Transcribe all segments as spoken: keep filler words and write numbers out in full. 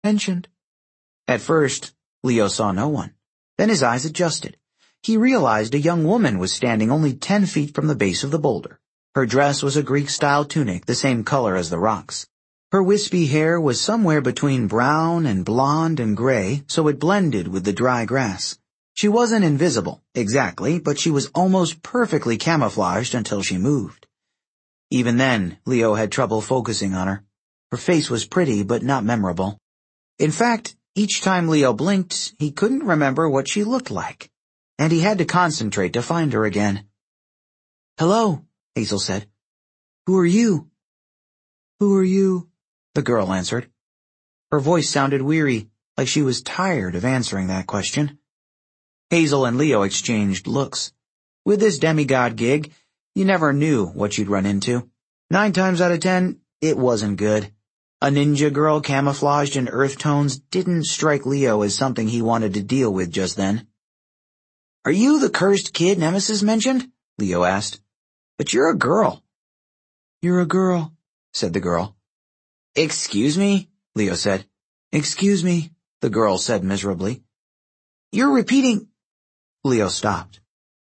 mentioned. At first, Leo saw no one. Then his eyes adjusted. He realized a young woman was standing only ten feet from the base of the boulder. Her dress was a Greek-style tunic, the same color as the rocks. Her wispy hair was somewhere between brown and blonde and gray, so it blended with the dry grass. She wasn't invisible, exactly, but she was almost perfectly camouflaged until she moved. Even then, Leo had trouble focusing on her. Her face was pretty, but not memorable. In fact, each time Leo blinked, he couldn't remember what she looked like, and he had to concentrate to find her again. "Hello," Hazel said. "Who are you?" "Who are you?" the girl answered. Her voice sounded weary, like she was tired of answering that question. Hazel and Leo exchanged looks. With this demigod gig, you never knew what you'd run into. Nine times out of ten, it wasn't good. A ninja girl camouflaged in earth tones didn't strike Leo as something he wanted to deal with just then. "Are you the cursed kid Nemesis mentioned?" Leo asked. "But you're a girl." "You're a girl," said the girl. "Excuse me?" Leo said. "Excuse me," the girl said miserably. "You're repeating—" Leo stopped.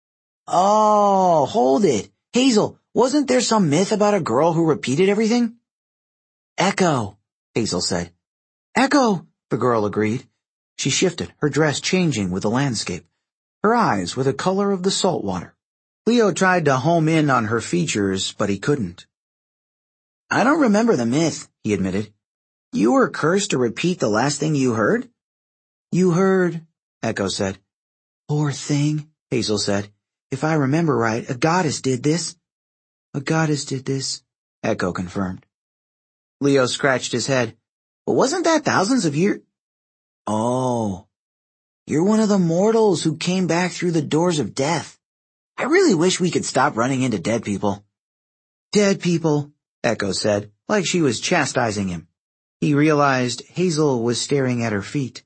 "Oh, hold it. Hazel, wasn't there some myth about a girl who repeated everything?" "Echo," Hazel said. "Echo," the girl agreed. She shifted, her dress changing with the landscape. Her eyes were the color of the salt water. Leo tried to home in on her features, but he couldn't. "I don't remember the myth," he admitted. "You were cursed to repeat the last thing you heard?" "You heard," Echo said. "Poor thing," Hazel said. "If I remember right, a goddess did this." "A goddess did this," Echo confirmed. Leo scratched his head. "But wasn't that thousands of years—" "Oh, you're one of the mortals who came back through the doors of death. I really wish we could stop running into dead people." "Dead people," Echo said, like she was chastising him. He realized Hazel was staring at her feet.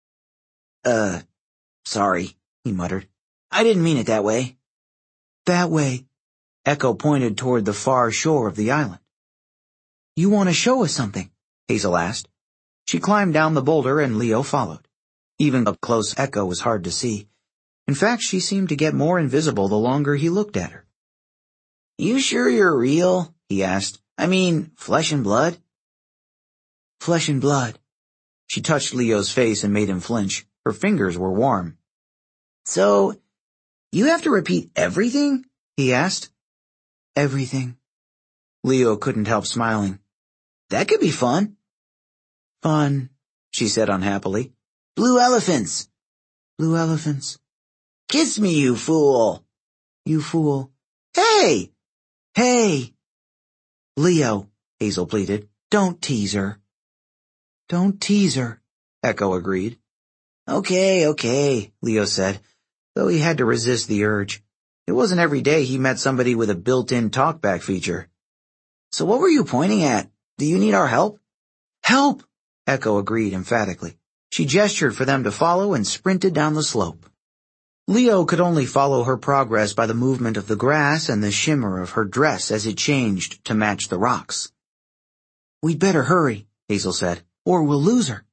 Uh, sorry, he muttered. "I didn't mean it that way." "That way." Echo pointed toward the far shore of the island. "You want to show us something?" Hazel asked. She climbed down the boulder and Leo followed. Even up close, Echo was hard to see. In fact, she seemed to get more invisible the longer he looked at her. "You sure you're real?" he asked. "I mean, flesh and blood?" "Flesh and blood." She touched Leo's face and made him flinch. Her fingers were warm. "So, you have to repeat everything?" he asked. "Everything." Leo couldn't help smiling. "That could be fun." "Fun," she said unhappily. "Blue elephants." "Blue elephants." "Kiss me, you fool." "You fool." "Hey!" "Hey!" "Leo," Hazel pleaded, "don't tease her." "Don't tease her," Echo agreed. "Okay, okay," Leo said, though he had to resist the urge. It wasn't every day he met somebody with a built-in talkback feature. "So what were you pointing at? Do you need our help?" "Help!" Echo agreed emphatically. She gestured for them to follow and sprinted down the slope. Leo could only follow her progress by the movement of the grass and the shimmer of her dress as it changed to match the rocks. "We'd better hurry," Hazel said, "or we'll lose her."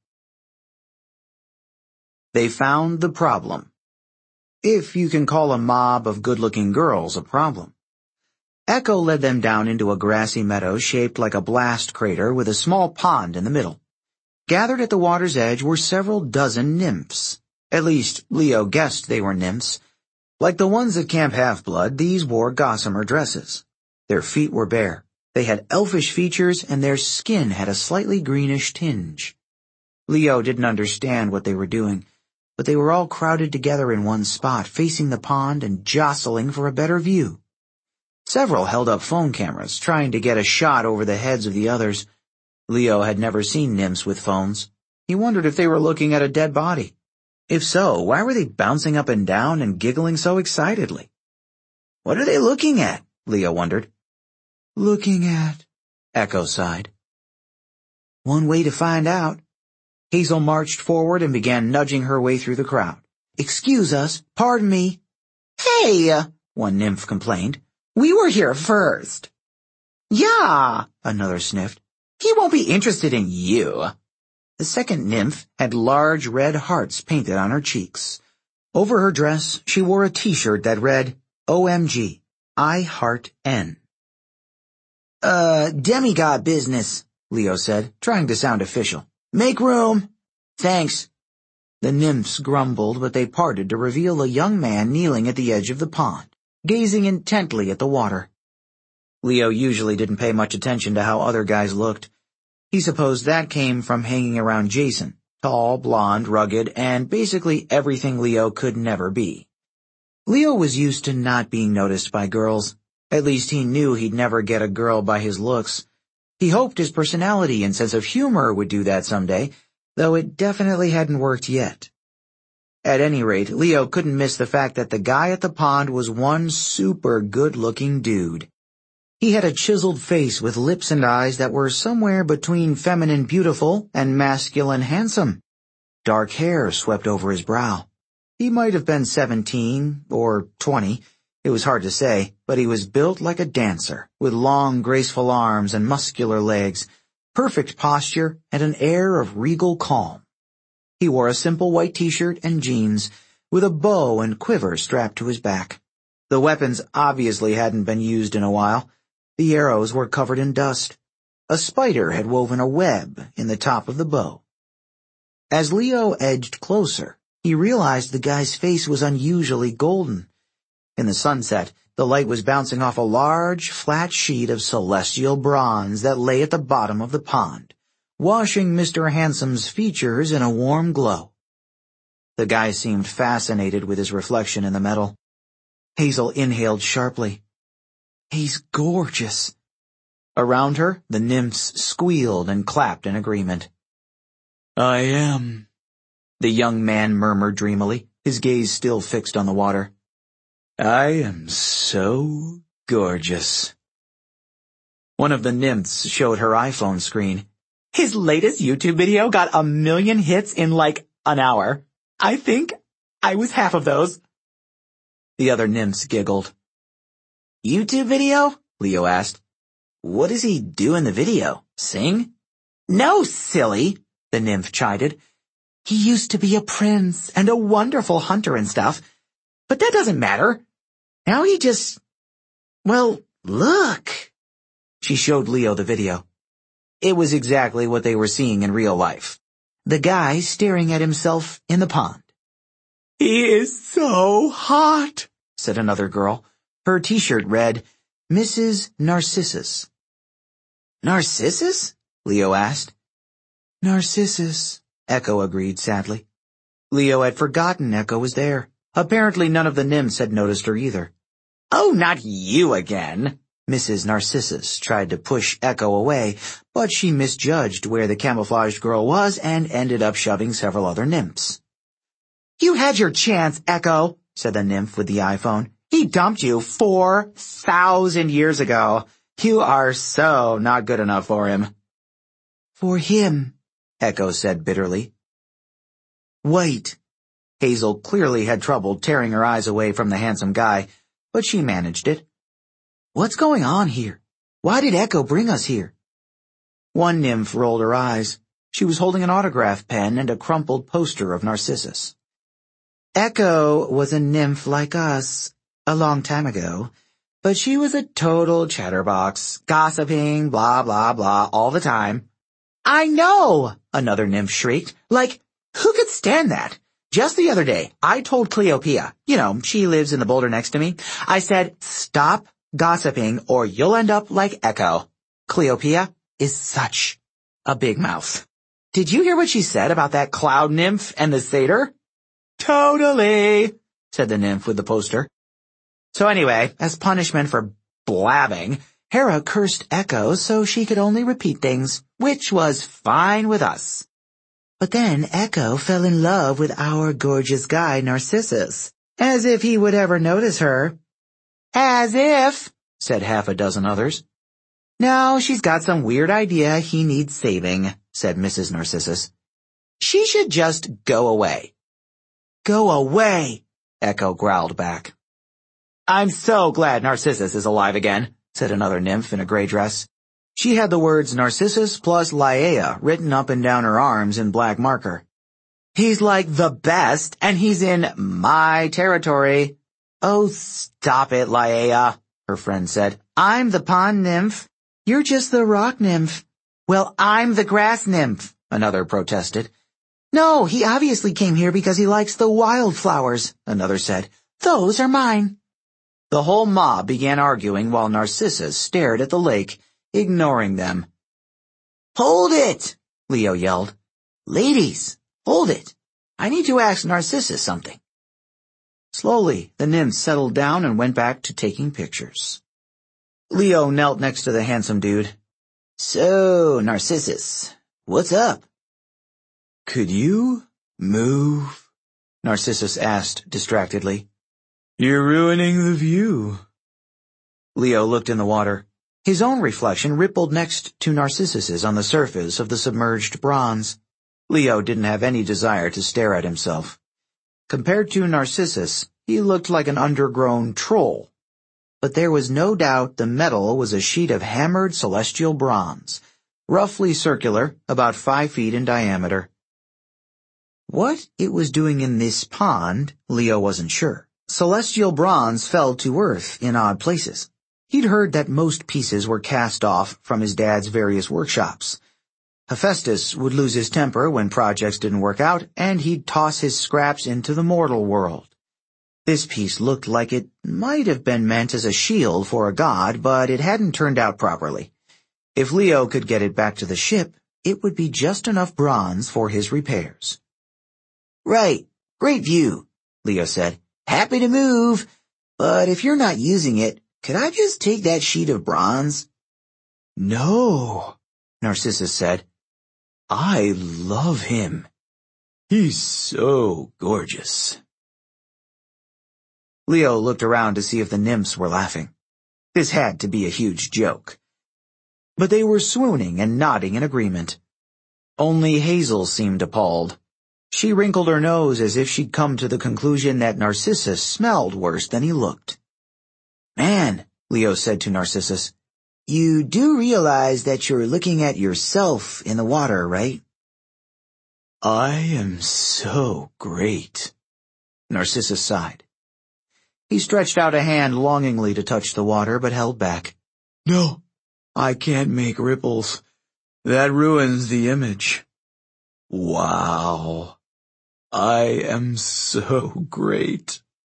They found the problem. If you can call a mob of good-looking girls a problem. Echo led them down into a grassy meadow shaped like a blast crater with a small pond in the middle. Gathered at the water's edge were several dozen nymphs. At least, Leo guessed they were nymphs. Like the ones at Camp Half-Blood, these wore gossamer dresses. Their feet were bare. They had elfish features, and their skin had a slightly greenish tinge. Leo didn't understand what they were doing, but they were all crowded together in one spot, facing the pond and jostling for a better view. Several held up phone cameras, trying to get a shot over the heads of the others. Leo had never seen nymphs with phones. He wondered if they were looking at a dead body. If so, why were they bouncing up and down and giggling so excitedly? "What are they looking at?" Leo wondered. "Looking at," Echo sighed. "One way to find out." Hazel marched forward and began nudging her way through the crowd. "Excuse us, pardon me." "Hey," uh, one nymph complained. "We were here first." "Yeah," another sniffed. "He won't be interested in you." The second nymph had large red hearts painted on her cheeks. Over her dress, she wore a t-shirt that read, O M G, I Heart N. Uh, demigod business, Leo said, trying to sound official. Make room. Thanks. The nymphs grumbled, but they parted to reveal a young man kneeling at the edge of the pond, gazing intently at the water. Leo usually didn't pay much attention to how other guys looked. He supposed that came from hanging around Jason, tall, blonde, rugged, and basically everything Leo could never be. Leo was used to not being noticed by girls. At least he knew he'd never get a girl by his looks. He hoped his personality and sense of humor would do that someday, though it definitely hadn't worked yet. At any rate, Leo couldn't miss the fact that the guy at the pond was one super good-looking dude. He had a chiseled face with lips and eyes that were somewhere between feminine beautiful and masculine handsome. Dark hair swept over his brow. He might have been seventeen or twenty. It was hard to say, but he was built like a dancer, with long, graceful arms and muscular legs, perfect posture, and an air of regal calm. He wore a simple white t-shirt and jeans, with a bow and quiver strapped to his back. The weapons obviously hadn't been used in a while. The arrows were covered in dust. A spider had woven a web in the top of the bow. As Leo edged closer, he realized the guy's face was unusually golden. In the sunset, the light was bouncing off a large, flat sheet of celestial bronze that lay at the bottom of the pond, washing Mister Handsome's features in a warm glow. The guy seemed fascinated with his reflection in the metal. Hazel inhaled sharply. He's gorgeous. Around her, the nymphs squealed and clapped in agreement. I am, the young man murmured dreamily, his gaze still fixed on the water. I am so gorgeous. One of the nymphs showed her iPhone screen. His latest YouTube video got a million hits in like an hour. I think I was half of those. The other nymphs giggled. YouTube video? Leo asked. What does he do in the video? Sing? No, silly, the nymph chided. He used to be a prince and a wonderful hunter and stuff. But that doesn't matter. Now he just... Well, look. She showed Leo the video. It was exactly what they were seeing in real life. The guy staring at himself in the pond. He is so hot, said another girl. Her t-shirt read, Missus Narcissus. Narcissus? Leo asked. Narcissus, Echo agreed sadly. Leo had forgotten Echo was there. Apparently none of the nymphs had noticed her either. Oh, not you again. Missus Narcissus tried to push Echo away, but she misjudged where the camouflaged girl was and ended up shoving several other nymphs. You had your chance, Echo, said the nymph with the iPhone. He dumped you four thousand years ago. You are so not good enough for him. For him, Echo said bitterly. Wait. Hazel clearly had trouble tearing her eyes away from the handsome guy, but she managed it. What's going on here? Why did Echo bring us here? One nymph rolled her eyes. She was holding an autograph pen and a crumpled poster of Narcissus. Echo was a nymph like us, a long time ago, but she was a total chatterbox, gossiping, blah, blah, blah, all the time. I know, another nymph shrieked. Like, who could stand that? Just the other day, I told Cleopia, you know, she lives in the boulder next to me, I said, stop gossiping or you'll end up like Echo. Cleopia is such a big mouth. Did you hear what she said about that cloud nymph and the satyr? Totally, said the nymph with the poster. So anyway, as punishment for blabbing, Hera cursed Echo so she could only repeat things, which was fine with us. But then Echo fell in love with our gorgeous guy Narcissus, as if he would ever notice her. As if, said half a dozen others. No, she's got some weird idea he needs saving, said Missus Narcissus. She should just go away. Go away, Echo growled back. I'm so glad Narcissus is alive again, said another nymph in a gray dress. She had the words Narcissus plus Laia written up and down her arms in black marker. He's like the best, and he's in my territory. Oh, stop it, Laia, her friend said. I'm the pond nymph. You're just the rock nymph. Well, I'm the grass nymph, another protested. No, he obviously came here because he likes the wildflowers, another said. Those are mine. The whole mob began arguing while Narcissus stared at the lake, ignoring them. Hold it, Leo yelled. Ladies, hold it. I need to ask Narcissus something. Slowly, the nymphs settled down and went back to taking pictures. Leo knelt next to the handsome dude. So, Narcissus, what's up? Could you move? Narcissus asked distractedly. You're ruining the view. Leo looked in the water. His own reflection rippled next to Narcissus's on the surface of the submerged bronze. Leo didn't have any desire to stare at himself. Compared to Narcissus, he looked like an undergrown troll. But there was no doubt the metal was a sheet of hammered celestial bronze, roughly circular, about five feet in diameter. What it was doing in this pond, Leo wasn't sure. Celestial bronze fell to earth in odd places. He'd heard that most pieces were cast off from his dad's various workshops. Hephaestus would lose his temper when projects didn't work out, and he'd toss his scraps into the mortal world. This piece looked like it might have been meant as a shield for a god, but it hadn't turned out properly. If Leo could get it back to the ship, it would be just enough bronze for his repairs. Right, great view, Leo said. Happy to move, but if you're not using it, could I just take that sheet of bronze? No, Narcissus said. I love him. He's so gorgeous. Leo looked around to see if the nymphs were laughing. This had to be a huge joke. But they were swooning and nodding in agreement. Only Hazel seemed appalled. She wrinkled her nose as if she'd come to the conclusion that Narcissus smelled worse than he looked. Man, Leo said to Narcissus, you do realize that you're looking at yourself in the water, right? I am so great, Narcissus sighed. He stretched out a hand longingly to touch the water, but held back. No, I can't make ripples. That ruins the image. Wow. I am so great.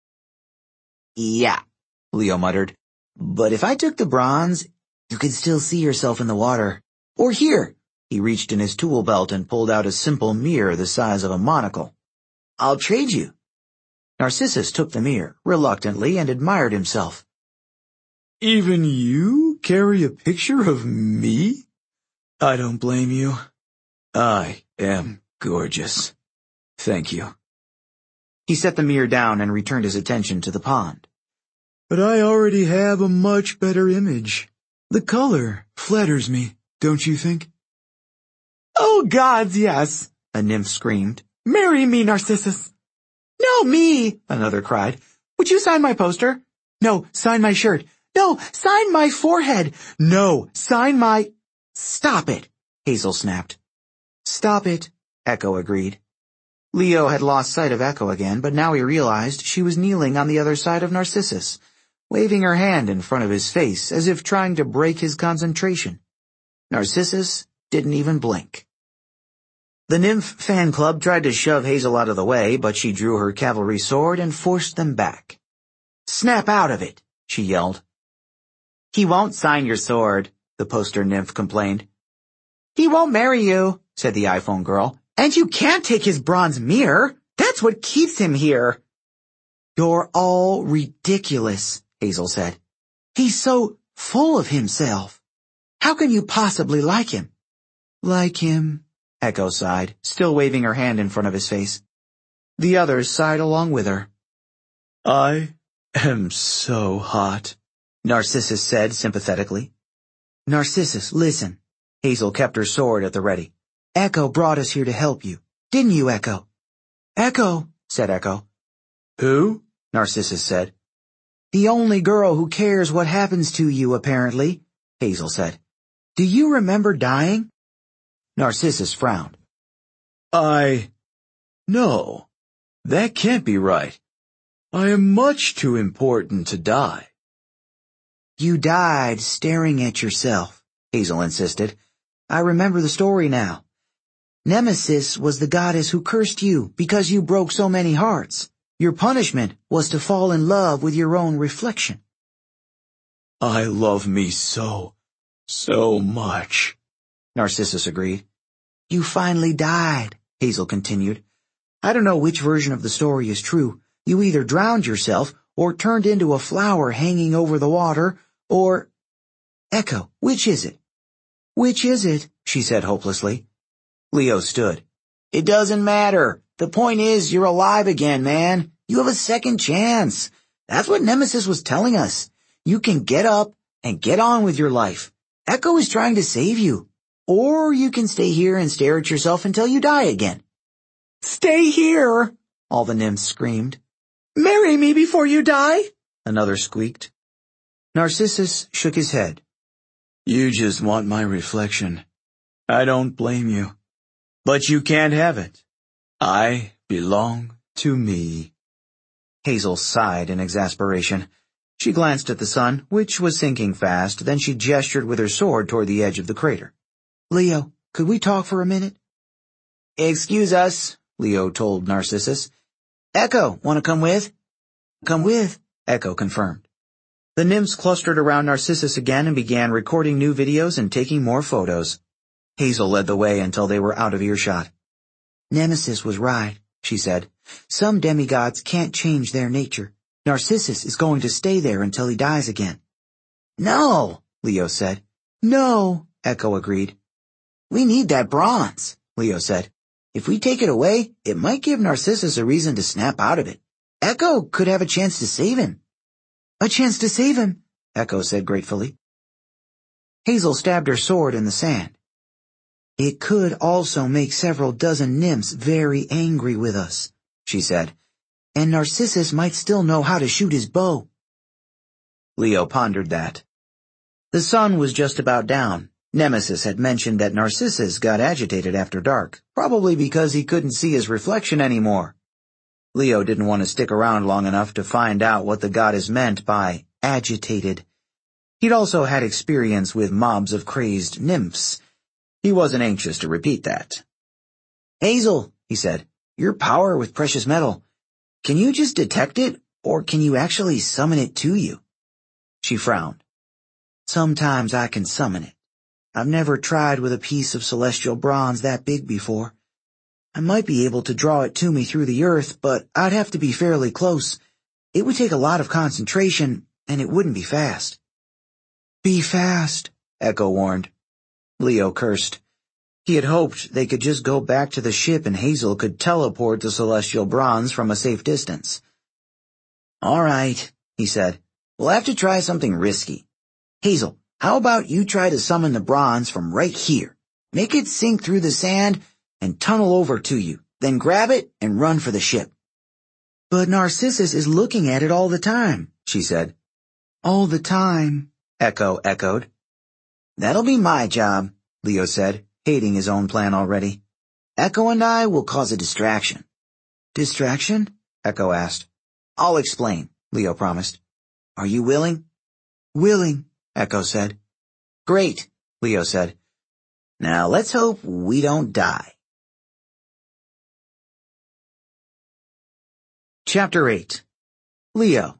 Yeah, Leo muttered. But if I took the bronze, you could still see yourself in the water. Or here. He reached in his tool belt and pulled out a simple mirror the size of a monocle. I'll trade you. Narcissus took the mirror, reluctantly, and admired himself. Even you carry a picture of me? I don't blame you. I am gorgeous. Thank you. He set the mirror down and returned his attention to the pond. But I already have a much better image. The color flatters me, don't you think? Oh, gods, yes, a nymph screamed. Marry me, Narcissus. No, me, another cried. Would you sign my poster? No, sign my shirt. No, sign my forehead. No, sign my... Stop it, Hazel snapped. Stop it, Echo agreed. Leo had lost sight of Echo again, but now he realized she was kneeling on the other side of Narcissus, waving her hand in front of his face as if trying to break his concentration. Narcissus didn't even blink. The nymph fan club tried to shove Hazel out of the way, but she drew her cavalry sword and forced them back. Snap out of it, she yelled. He won't sign your sword, the poster nymph complained. He won't marry you, said the iPhone girl. And you can't take his bronze mirror. That's what keeps him here. You're all ridiculous, Hazel said. He's so full of himself. How can you possibly like him? Like him, Echo sighed, still waving her hand in front of his face. The others sighed along with her. I am so hot, Narcissus said sympathetically. Narcissus, listen. Hazel kept her sword at the ready. Echo brought us here to help you. Didn't you, Echo? Echo, said Echo. Who? Narcissus said. The only girl who cares what happens to you, apparently, Hazel said. Do you remember dying? Narcissus frowned. I... No, that can't be right. I am much too important to die. You died staring at yourself, Hazel insisted. I remember the story now. Nemesis was the goddess who cursed you because you broke so many hearts. Your punishment was to fall in love with your own reflection. I love me so, so much, Narcissus agreed. You finally died, Hazel continued. I don't know which version of the story is true. You either drowned yourself or turned into a flower hanging over the water, or... Echo, which is it? Which is it? She said hopelessly. Leo stood. It doesn't matter. The point is you're alive again, man. You have a second chance. That's what Nemesis was telling us. You can get up and get on with your life. Echo is trying to save you. Or you can stay here and stare at yourself until you die again. Stay here, all the nymphs screamed. Marry me before you die, another squeaked. Narcissus shook his head. You just want my reflection. I don't blame you. But you can't have it. I belong to me. Hazel sighed in exasperation. She glanced at the sun, which was sinking fast, then she gestured with her sword toward the edge of the crater. Leo, could we talk for a minute? Excuse us, Leo told Narcissus. Echo, want to come with? Come with, Echo confirmed. The nymphs clustered around Narcissus again and began recording new videos and taking more photos. Hazel led the way until they were out of earshot. Nemesis was right, she said. Some demigods can't change their nature. Narcissus is going to stay there until he dies again. No, Leo said. No, Echo agreed. We need that bronze, Leo said. If we take it away, it might give Narcissus a reason to snap out of it. Echo could have a chance to save him. A chance to save him, Echo said gratefully. Hazel stabbed her sword in the sand. It could also make several dozen nymphs very angry with us, she said, and Narcissus might still know how to shoot his bow. Leo pondered that. The sun was just about down. Nemesis had mentioned that Narcissus got agitated after dark, probably because he couldn't see his reflection anymore. Leo didn't want to stick around long enough to find out what the goddess meant by agitated. He'd also had experience with mobs of crazed nymphs. He wasn't anxious to repeat that. Hazel, he said, your power with precious metal. Can you just detect it, or can you actually summon it to you? She frowned. Sometimes I can summon it. I've never tried with a piece of celestial bronze that big before. I might be able to draw it to me through the earth, but I'd have to be fairly close. It would take a lot of concentration, and it wouldn't be fast. Be fast, Echo warned. Leo cursed. He had hoped they could just go back to the ship and Hazel could teleport the celestial bronze from a safe distance. All right, he said. We'll have to try something risky. Hazel, how about you try to summon the bronze from right here? Make it sink through the sand and tunnel over to you, then grab it and run for the ship. But Narcissus is looking at it all the time, she said. All the time, Echo echoed. That'll be my job, Leo said, hating his own plan already. Echo and I will cause a distraction. Distraction? Echo asked. I'll explain, Leo promised. Are you willing? Willing, Echo said. Great, Leo said. Now let's hope we don't die. Chapter eight. Leo.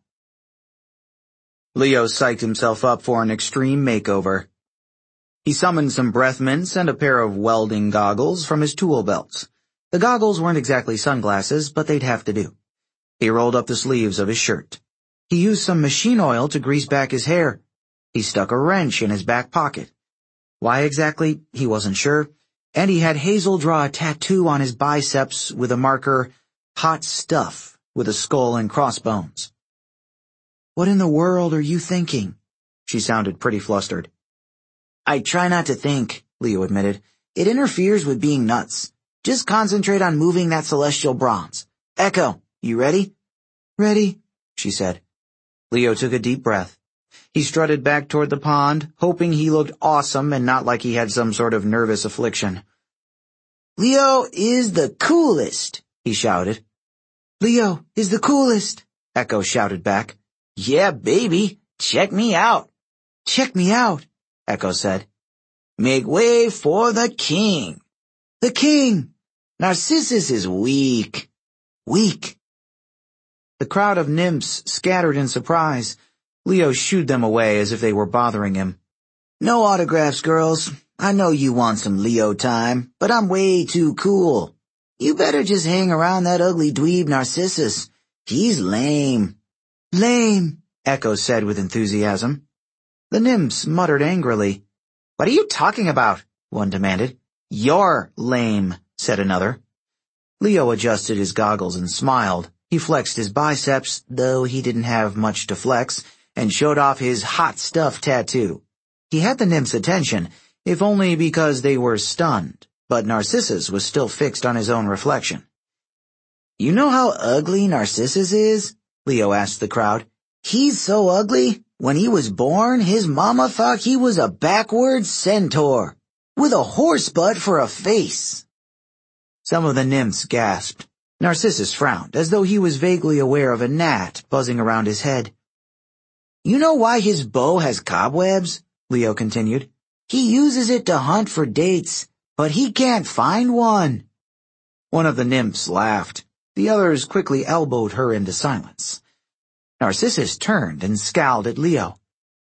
Leo psyched himself up for an extreme makeover. He summoned some breath mints and a pair of welding goggles from his tool belts. The goggles weren't exactly sunglasses, but they'd have to do. He rolled up the sleeves of his shirt. He used some machine oil to grease back his hair. He stuck a wrench in his back pocket. Why exactly, he wasn't sure, and he had Hazel draw a tattoo on his biceps with a marker, hot stuff, with a skull and crossbones. What in the world are you thinking? She sounded pretty flustered. I try not to think, Leo admitted. It interferes with being nuts. Just concentrate on moving that celestial bronze. Echo, you ready? Ready, she said. Leo took a deep breath. He strutted back toward the pond, hoping he looked awesome and not like he had some sort of nervous affliction. "Leo is the coolest," he shouted. "Leo is the coolest," Echo shouted back. "Yeah, baby, check me out." "Check me out," Echo said. "Make way for the king." "The king! Narcissus is weak." "Weak." The crowd of nymphs scattered in surprise. Leo shooed them away as if they were bothering him. "No autographs, girls. I know you want some Leo time, but I'm way too cool. You better just hang around that ugly dweeb Narcissus. He's lame." "Lame," Echo said with enthusiasm. The nymphs muttered angrily. "What are you talking about?" one demanded. "You're lame," said another. Leo adjusted his goggles and smiled. He flexed his biceps, though he didn't have much to flex, and showed off his hot stuff tattoo. He had the nymphs' attention, if only because they were stunned, but Narcissus was still fixed on his own reflection. "You know how ugly Narcissus is?" Leo asked the crowd. "He's so ugly, when he was born, his mama thought he was a backward centaur, with a horse butt for a face." Some of the nymphs gasped. Narcissus frowned, as though he was vaguely aware of a gnat buzzing around his head. "You know why his bow has cobwebs?" Leo continued. "He uses it to hunt for dates, but he can't find one." One of the nymphs laughed. The others quickly elbowed her into silence. Narcissus turned and scowled at Leo.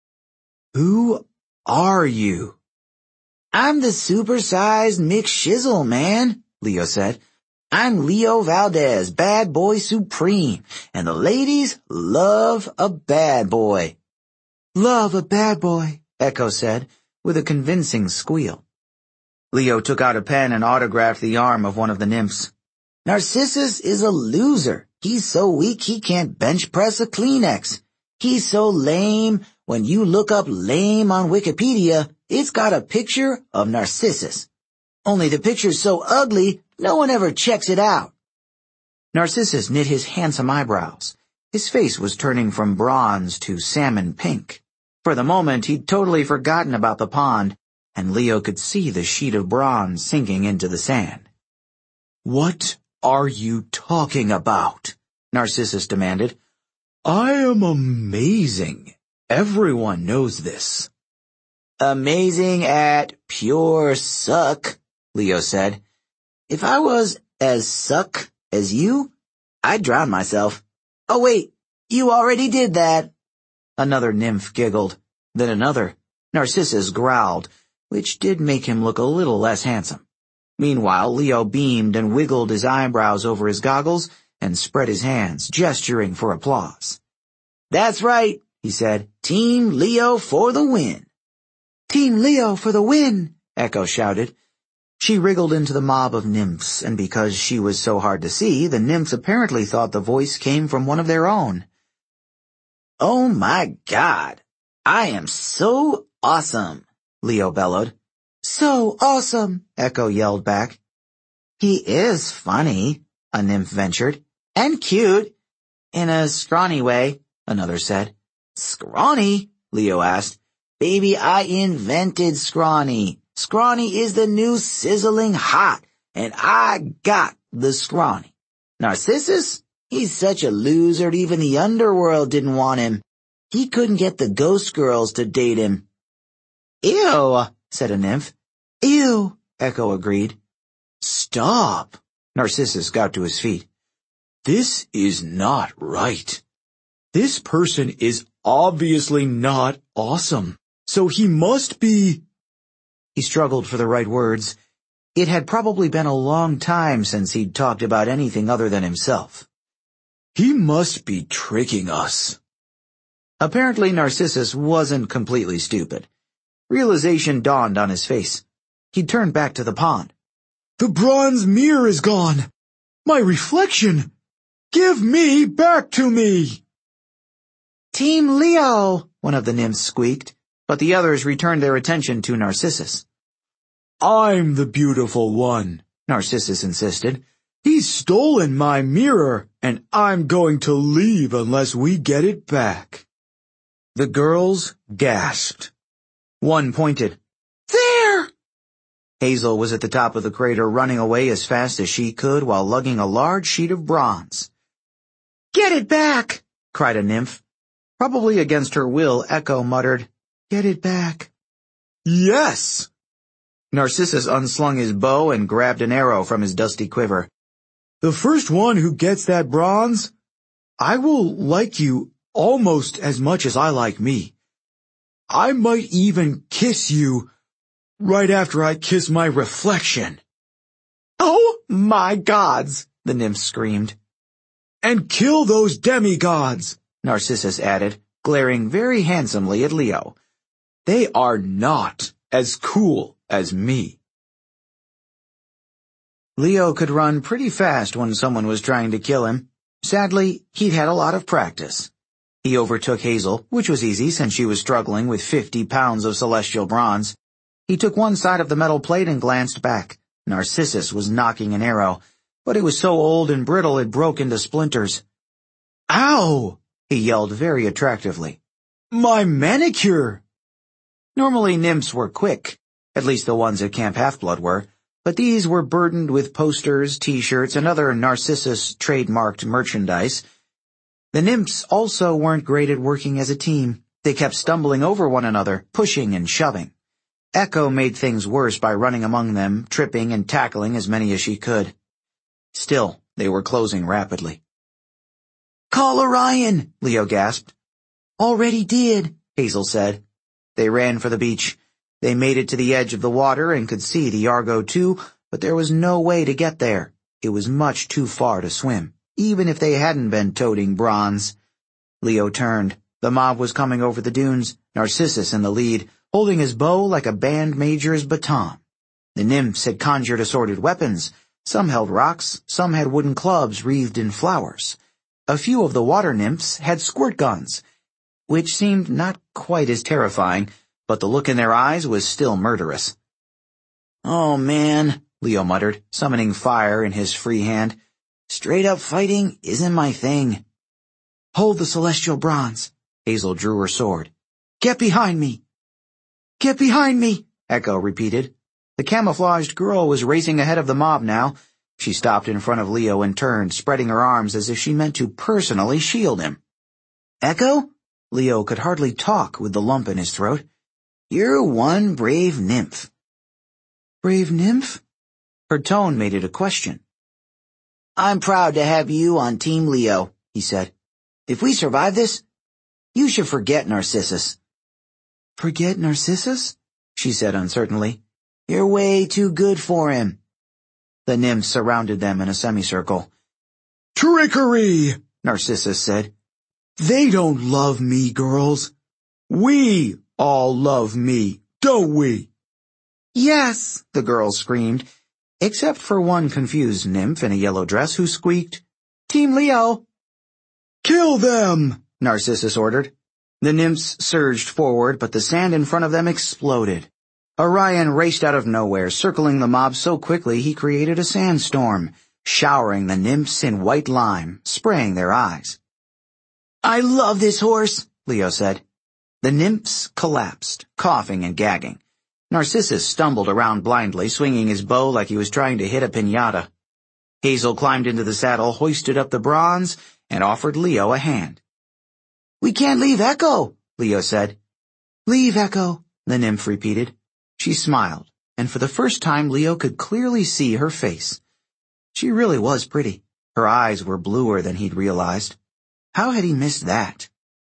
"Who are you?" "I'm the supersized McShizzle, man," Leo said. "I'm Leo Valdez, bad boy supreme, and the ladies love a bad boy." "Love a bad boy," Echo said, with a convincing squeal. Leo took out a pen and autographed the arm of one of the nymphs. "Narcissus is a loser. He's so weak he can't bench press a Kleenex. He's so lame, when you look up lame on Wikipedia, it's got a picture of Narcissus. Only the picture's so ugly, no one ever checks it out." Narcissus knit his handsome eyebrows. His face was turning from bronze to salmon pink. For the moment, he'd totally forgotten about the pond, and Leo could see the sheet of bronze sinking into the sand. "What are you talking about?" Narcissus demanded. "I am amazing. Everyone knows this." "Amazing at pure suck," Leo said. "If I was as suck as you, I'd drown myself." "Oh wait, you already did that." Another nymph giggled. Then another. Narcissus growled, which did make him look a little less handsome. Meanwhile, Leo beamed and wiggled his eyebrows over his goggles and spread his hands, gesturing for applause. "That's right," he said. "Team Leo for the win." "Team Leo for the win," Echo shouted. She wriggled into the mob of nymphs, and because she was so hard to see, the nymphs apparently thought the voice came from one of their own. "Oh my God, I am so awesome," Leo bellowed. "So awesome," Echo yelled back. "He is funny," a nymph ventured. "And cute, in a scrawny way," another said. "Scrawny?" Leo asked. "Baby, I invented scrawny. Scrawny is the new sizzling hot, and I got the scrawny. Narcissus? He's such a loser, even the underworld didn't want him. He couldn't get the ghost girls to date him." "Ew," said a nymph. "Ew," Echo agreed. "Stop." Narcissus got to his feet. "This is not right. This person is obviously not awesome, so he must be—" He struggled for the right words. It had probably been a long time since he'd talked about anything other than himself. "He must be tricking us." Apparently Narcissus wasn't completely stupid. Realization dawned on his face. He turned back to the pond. "The bronze mirror is gone! My reflection! Give me back to me!" "Team Leo!" one of the nymphs squeaked, but the others returned their attention to Narcissus. "I'm the beautiful one," Narcissus insisted. "He's stolen my mirror, and I'm going to leave unless we get it back." The girls gasped. One pointed. There! Hazel was at the top of the crater, running away as fast as she could while lugging a large sheet of bronze. Get it back! Cried a nymph. Probably against her will, Echo muttered, Get it back. Yes! Narcissus unslung his bow and grabbed an arrow from his dusty quiver. The first one who gets that bronze, I will like you almost as much as I like me. I might even kiss you right after I kiss my reflection. Oh, my gods, the nymph screamed. And kill those demigods, Narcissus added, glaring very handsomely at Leo. They are not as cool as me. Leo could run pretty fast when someone was trying to kill him. Sadly, he'd had a lot of practice. He overtook Hazel, which was easy since she was struggling with fifty pounds of celestial bronze. He took one side of the metal plate and glanced back. Narcissus was knocking an arrow, but it was so old and brittle it broke into splinters. Ow! He yelled very attractively. My manicure! Normally nymphs were quick, at least the ones at Camp Half-Blood were, but these were burdened with posters, t-shirts, and other Narcissus trademarked merchandise. The nymphs also weren't great at working as a team. They kept stumbling over one another, pushing and shoving. Echo made things worse by running among them, tripping and tackling as many as she could. Still, they were closing rapidly. Call Orion, Leo gasped. Already did, Hazel said. They ran for the beach. They made it to the edge of the water and could see the Argo too, but there was no way to get there. It was much too far to swim, even if they hadn't been toting bronze. Leo turned. The mob was coming over the dunes, Narcissus in the lead, holding his bow like a band major's baton. The nymphs had conjured assorted weapons. Some held rocks, some had wooden clubs wreathed in flowers. A few of the water nymphs had squirt guns, which seemed not quite as terrifying, but the look in their eyes was still murderous. Oh man, Leo muttered, summoning fire in his free hand. Straight-up fighting isn't my thing. Hold the celestial bronze. Hazel drew her sword. Get behind me. Get behind me, Echo repeated. The camouflaged girl was racing ahead of the mob now. She stopped in front of Leo and turned, spreading her arms as if she meant to personally shield him. Echo? Leo could hardly talk with the lump in his throat. You're one brave nymph. Brave nymph? Her tone made it a question. I'm proud to have you on Team Leo, he said. If we survive this, you should forget Narcissus. Forget Narcissus? She said uncertainly. You're way too good for him. The nymphs surrounded them in a semicircle. Trickery, Narcissus said. They don't love me, girls. We all love me, don't we? Yes, the girls screamed, except for one confused nymph in a yellow dress who squeaked, Team Leo! Kill them, Narcissus ordered. The nymphs surged forward, but the sand in front of them exploded. Orion raced out of nowhere, circling the mob so quickly he created a sandstorm, showering the nymphs in white lime, spraying their eyes. I love this horse, Leo said. The nymphs collapsed, coughing and gagging. Narcissus stumbled around blindly, swinging his bow like he was trying to hit a piñata. Hazel climbed into the saddle, hoisted up the bronze, and offered Leo a hand. We can't leave Echo, Leo said. Leave Echo, the nymph repeated. She smiled, and for the first time Leo could clearly see her face. She really was pretty. Her eyes were bluer than he'd realized. How had he missed that?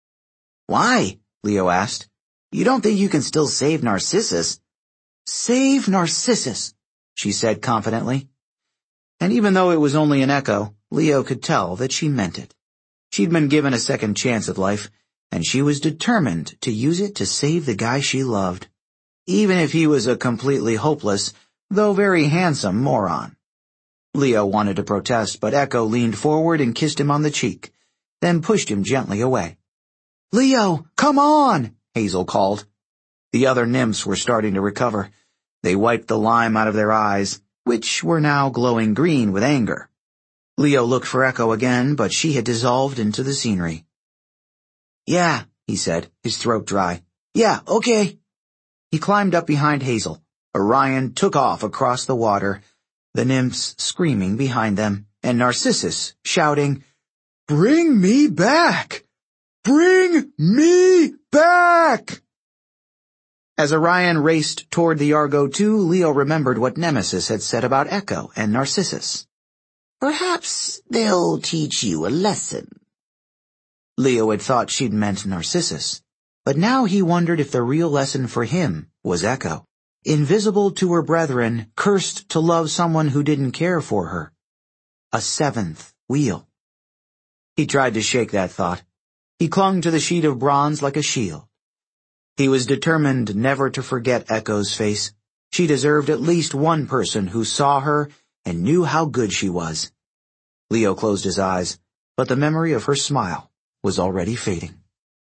Why? Leo asked. You don't think you can still save Narcissus? Save Narcissus, she said confidently. And even though it was only an echo, Leo could tell that she meant it. She'd been given a second chance at life, and she was determined to use it to save the guy she loved, even if he was a completely hopeless, though very handsome, moron. Leo wanted to protest, but Echo leaned forward and kissed him on the cheek, then pushed him gently away. Leo, come on, Hazel called. The other nymphs were starting to recover. They wiped the lime out of their eyes, which were now glowing green with anger. Leo looked for Echo again, but she had dissolved into the scenery. Yeah, he said, his throat dry. Yeah, okay. He climbed up behind Hazel. Orion took off across the water, the nymphs screaming behind them, and Narcissus shouting, Bring me back! Bring me back! As Orion raced toward the Argo two, Leo remembered what Nemesis had said about Echo and Narcissus. Perhaps they'll teach you a lesson. Leo had thought she'd meant Narcissus, but now he wondered if the real lesson for him was Echo. Invisible to her brethren, cursed to love someone who didn't care for her. A seventh wheel. He tried to shake that thought. He clung to the sheet of bronze like a shield. He was determined never to forget Echo's face. She deserved at least one person who saw her and knew how good she was. Leo closed his eyes, but the memory of her smile was already fading.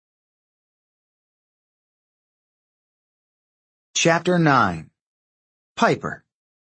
Chapter nine. Piper.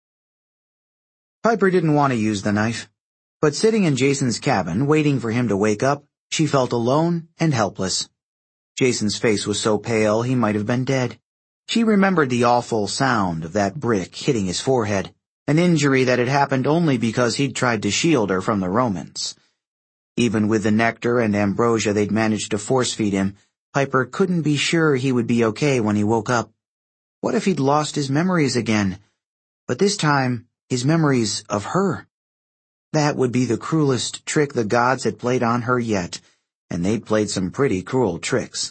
Piper didn't want to use the knife, but sitting in Jason's cabin, waiting for him to wake up, she felt alone and helpless. Jason's face was so pale he might have been dead. She remembered the awful sound of that brick hitting his forehead, an injury that had happened only because he'd tried to shield her from the Romans. Even with the nectar and ambrosia they'd managed to force-feed him, Piper couldn't be sure he would be okay when he woke up. What if he'd lost his memories again? But this time, his memories of her. That would be the cruelest trick the gods had played on her yet, and they'd played some pretty cruel tricks.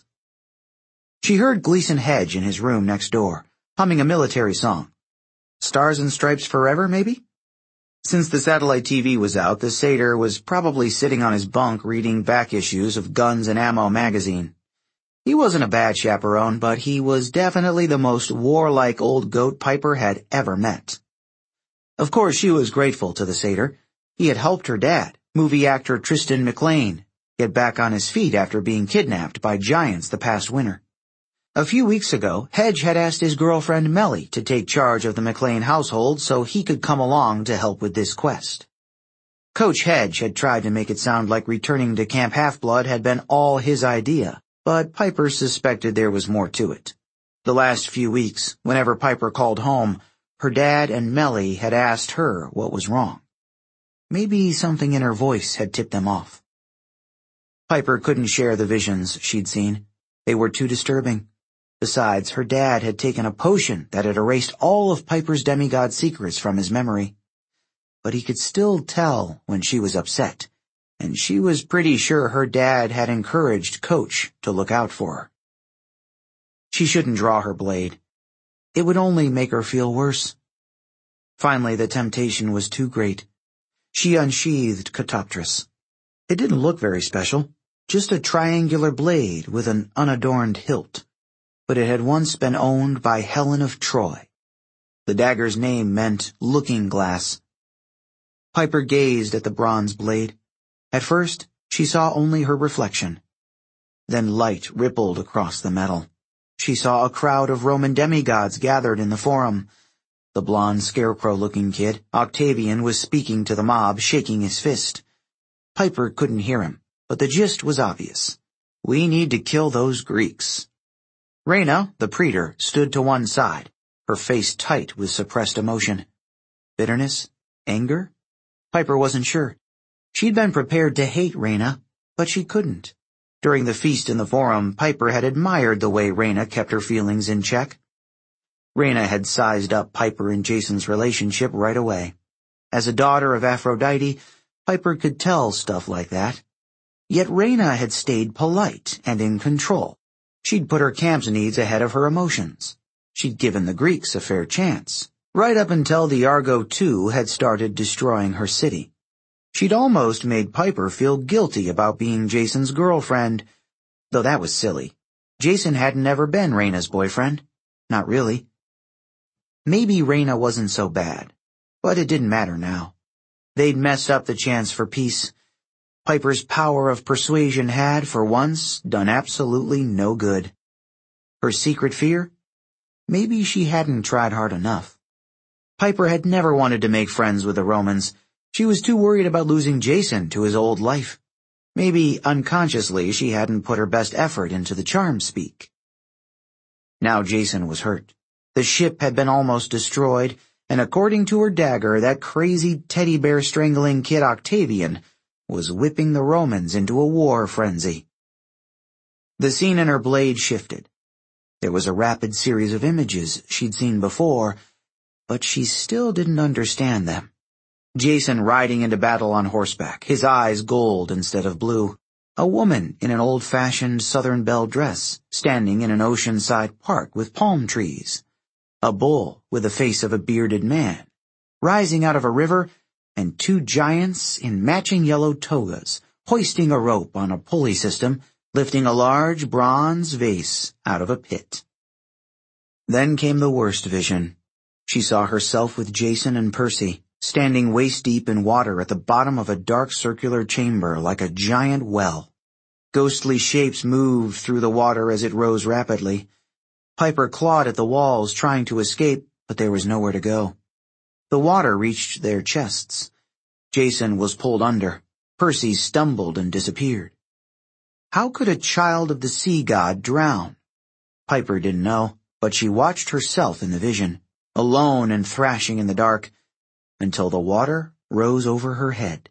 She heard Gleason Hedge in his room next door, humming a military song. Stars and Stripes Forever, maybe? Since the satellite T V was out, the satyr was probably sitting on his bunk reading back issues of Guns and Ammo magazine. He wasn't a bad chaperone, but he was definitely the most warlike old goat Piper had ever met. Of course, she was grateful to the satyr. He had helped her dad, movie actor Tristan McLean, get back on his feet after being kidnapped by giants the past winter. A few weeks ago, Hedge had asked his girlfriend Melly to take charge of the McLean household so he could come along to help with this quest. Coach Hedge had tried to make it sound like returning to Camp Half-Blood had been all his idea, but Piper suspected there was more to it. The last few weeks, whenever Piper called home, her dad and Melly had asked her what was wrong. Maybe something in her voice had tipped them off. Piper couldn't share the visions she'd seen. They were too disturbing. Besides, her dad had taken a potion that had erased all of Piper's demigod secrets from his memory. But he could still tell when she was upset, and she was pretty sure her dad had encouraged Coach to look out for her. She shouldn't draw her blade. It would only make her feel worse. Finally, the temptation was too great. She unsheathed Catoptris. It didn't look very special, just a triangular blade with an unadorned hilt. But it had once been owned by Helen of Troy. The dagger's name meant looking glass. Piper gazed at the bronze blade. At first, she saw only her reflection. Then light rippled across the metal. She saw a crowd of Roman demigods gathered in the forum. The blond scarecrow-looking kid, Octavian, was speaking to the mob, shaking his fist. Piper couldn't hear him, but the gist was obvious. We need to kill those Greeks. Reyna, the praetor, stood to one side, her face tight with suppressed emotion. Bitterness? Anger? Piper wasn't sure. She'd been prepared to hate Reyna, but she couldn't. During the feast in the forum, Piper had admired the way Reyna kept her feelings in check. Reyna had sized up Piper and Jason's relationship right away. As a daughter of Aphrodite, Piper could tell stuff like that. Yet Reyna had stayed polite and in control. She'd put her camp's needs ahead of her emotions. She'd given the Greeks a fair chance, right up until the Argo two had started destroying her city. She'd almost made Piper feel guilty about being Jason's girlfriend, though that was silly. Jason hadn't ever been Reyna's boyfriend. Not really. Maybe Reyna wasn't so bad, but it didn't matter now. They'd messed up the chance for peace. Piper's power of persuasion had, for once, done absolutely no good. Her secret fear? Maybe she hadn't tried hard enough. Piper had never wanted to make friends with the Romans. She was too worried about losing Jason to his old life. Maybe unconsciously she hadn't put her best effort into the charm speak. Now Jason was hurt. The ship had been almost destroyed, and according to her dagger, that crazy teddy bear strangling kid Octavian was whipping the Romans into a war frenzy. The scene in her blade shifted. There was a rapid series of images she'd seen before, but she still didn't understand them. Jason riding into battle on horseback, his eyes gold instead of blue. A woman in an old-fashioned Southern Belle dress, standing in an oceanside park with palm trees. A bull with the face of a bearded man, rising out of a river, and two giants in matching yellow togas, hoisting a rope on a pulley system, lifting a large bronze vase out of a pit. Then came the worst vision. She saw herself with Jason and Percy, standing waist-deep in water at the bottom of a dark circular chamber like a giant well. Ghostly shapes moved through the water as it rose rapidly. Piper clawed at the walls, trying to escape, but there was nowhere to go. The water reached their chests. Jason was pulled under. Percy stumbled and disappeared. How could a child of the sea god drown? Piper didn't know, but she watched herself in the vision, alone and thrashing in the dark, until the water rose over her head.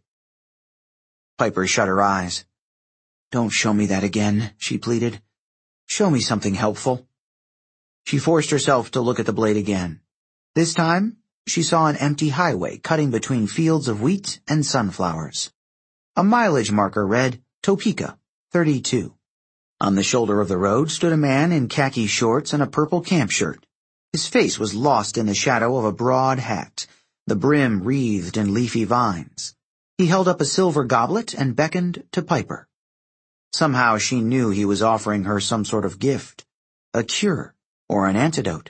Piper shut her eyes. "Don't show me that again," she pleaded. "Show me something helpful." She forced herself to look at the blade again. This time, she saw an empty highway cutting between fields of wheat and sunflowers. A mileage marker read, Topeka, thirty-two. On the shoulder of the road stood a man in khaki shorts and a purple camp shirt. His face was lost in the shadow of a broad hat, the brim wreathed in leafy vines. He held up a silver goblet and beckoned to Piper. Somehow she knew he was offering her some sort of gift, a cure, or an antidote.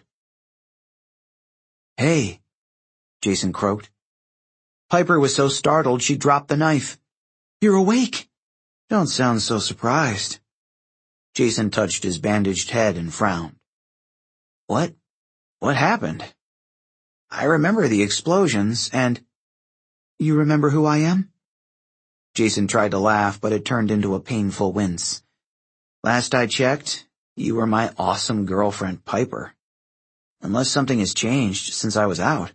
"Hey," Jason croaked. Piper was so startled she dropped the knife. "You're awake? Don't sound so surprised." Jason touched his bandaged head and frowned. What? What happened? I remember the explosions, and... You remember who I am? Jason tried to laugh, but it turned into a painful wince. Last I checked, you were my awesome girlfriend, Piper. Unless something has changed since I was out.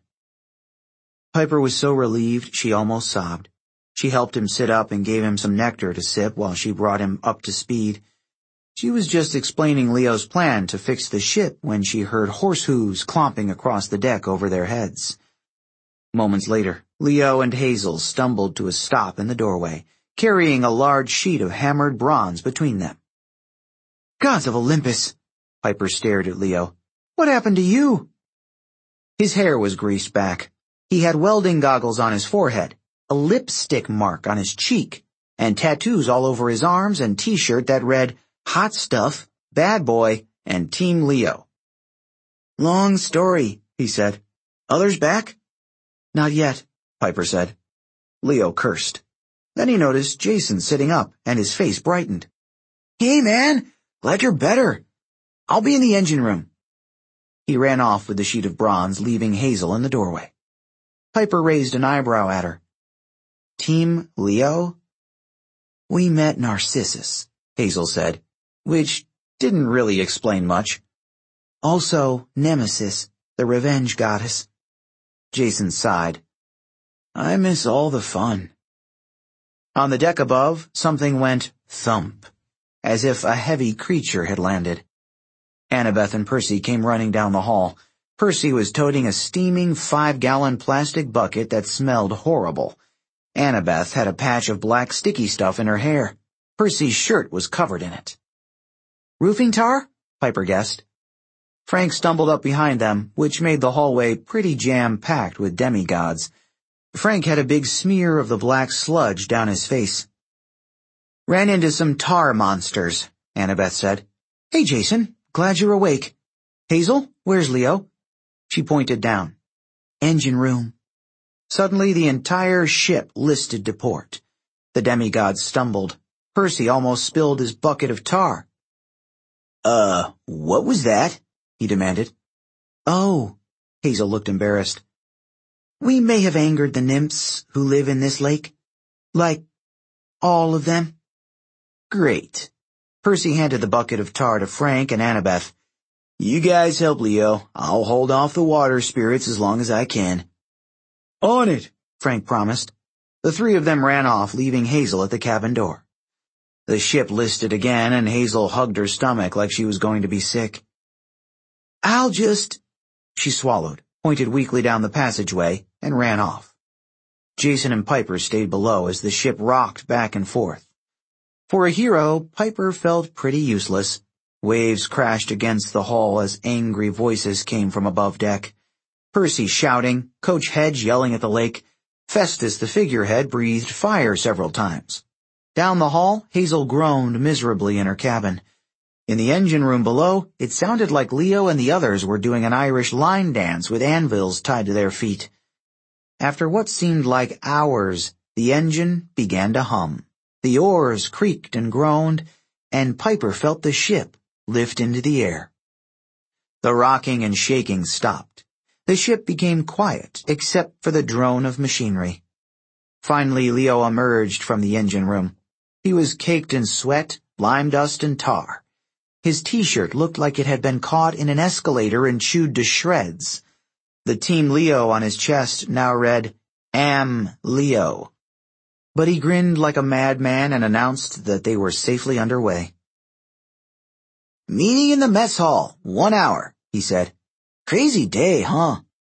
Piper was so relieved she almost sobbed. She helped him sit up and gave him some nectar to sip while she brought him up to speed. She was just explaining Leo's plan to fix the ship when she heard horse hooves clomping across the deck over their heads. Moments later, Leo and Hazel stumbled to a stop in the doorway, carrying a large sheet of hammered bronze between them. Gods of Olympus! Piper stared at Leo. What happened to you? His hair was greased back. He had welding goggles on his forehead, a lipstick mark on his cheek, and tattoos all over his arms and t-shirt that read, Hot Stuff, Bad Boy, and Team Leo. Long story, he said. Others back? Not yet, Piper said. Leo cursed. Then he noticed Jason sitting up, and his face brightened. Hey, man, glad you're better. I'll be in the engine room. He ran off with the sheet of bronze, leaving Hazel in the doorway. Piper raised an eyebrow at her. Team Leo? We met Narcissus, Hazel said, which didn't really explain much. Also, Nemesis, the revenge goddess. Jason sighed. I miss all the fun. On the deck above, something went thump, as if a heavy creature had landed. Annabeth and Percy came running down the hall. Percy was toting a steaming five-gallon plastic bucket that smelled horrible. Annabeth had a patch of black sticky stuff in her hair. Percy's shirt was covered in it. Roofing tar? Piper guessed. Frank stumbled up behind them, which made the hallway pretty jam-packed with demigods. Frank had a big smear of the black sludge down his face. Ran into some tar monsters, Annabeth said. Hey, Jason, glad you're awake. Hazel, where's Leo? She pointed down. Engine room. Suddenly the entire ship listed to port. The demigods stumbled. Percy almost spilled his bucket of tar. Uh, what was that? He demanded. Oh, Hazel looked embarrassed. We may have angered the nymphs who live in this lake. Like, all of them. Great. Percy handed the bucket of tar to Frank and Annabeth. You guys help Leo. I'll hold off the water spirits as long as I can. On it, Frank promised. The three of them ran off, leaving Hazel at the cabin door. The ship listed again, and Hazel hugged her stomach like she was going to be sick. I'll just... She swallowed, pointed weakly down the passageway, and ran off. Jason and Piper stayed below as the ship rocked back and forth. For a hero, Piper felt pretty useless. Waves crashed against the hull as angry voices came from above deck. Percy shouting, Coach Hedge yelling at the lake. Festus, the figurehead, breathed fire several times. Down the hall, Hazel groaned miserably in her cabin. In the engine room below, it sounded like Leo and the others were doing an Irish line dance with anvils tied to their feet. After what seemed like hours, the engine began to hum. The oars creaked and groaned, and Piper felt the ship lift into the air. The rocking and shaking stopped. The ship became quiet, except for the drone of machinery. Finally, Leo emerged from the engine room. He was caked in sweat, lime dust, and tar. His T-shirt looked like it had been caught in an escalator and chewed to shreds. The Team Leo on his chest now read, Am Leo. But he grinned like a madman and announced that they were safely underway. Meeting in the mess hall, one hour, he said. Crazy day, huh?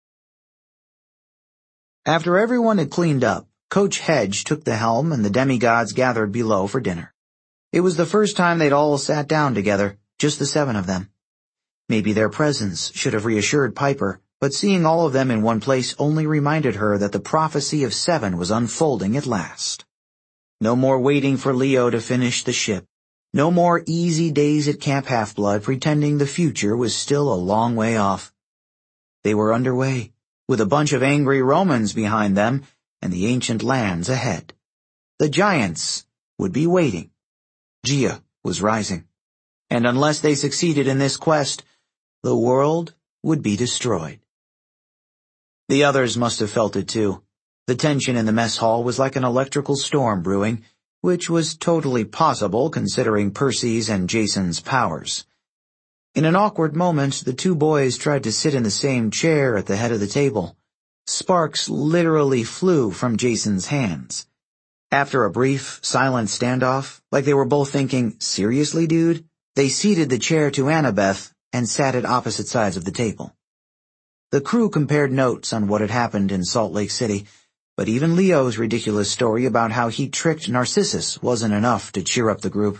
After everyone had cleaned up, Coach Hedge took the helm and the demigods gathered below for dinner. It was the first time they'd all sat down together, just the seven of them. Maybe their presence should have reassured Piper, but seeing all of them in one place only reminded her that the prophecy of seven was unfolding at last. No more waiting for Leo to finish the ship. No more easy days at Camp Half-Blood pretending the future was still a long way off. They were underway, with a bunch of angry Romans behind them and the ancient lands ahead. The giants would be waiting. Gia was rising. And unless they succeeded in this quest, the world would be destroyed. The others must have felt it too. The tension in the mess hall was like an electrical storm brewing, which was totally possible considering Percy's and Jason's powers. In an awkward moment, the two boys tried to sit in the same chair at the head of the table. Sparks literally flew from Jason's hands. After a brief, silent standoff, like they were both thinking, seriously, dude, they ceded the chair to Annabeth and sat at opposite sides of the table. The crew compared notes on what had happened in Salt Lake City, but even Leo's ridiculous story about how he tricked Narcissus wasn't enough to cheer up the group.